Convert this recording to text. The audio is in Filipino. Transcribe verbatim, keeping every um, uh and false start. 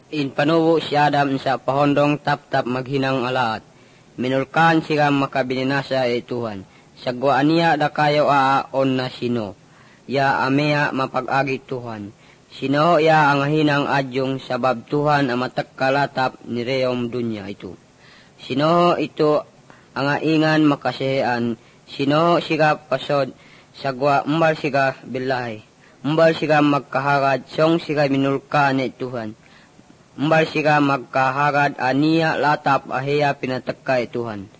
Inpanuwo si Adam sa pahondong tap-tap maghinang alaat. Minulkan siya makabinasa e Tuhan. Sagwa niya da kayo aaon na sino. Ya amea mapag-agi Tuhan. Sino ya ang hinang adyong sabab Tuhan ang matakkalatap ni reyom dunya ito. Sino ito ang ingan makasihan. Sino siga pasod sagwa umbal siga bilahi. Umbal siga magkahagad song siga minulkan e Tuhan. Umbal siga magkahagad aniya latap ahiya pinatakay Tuhan.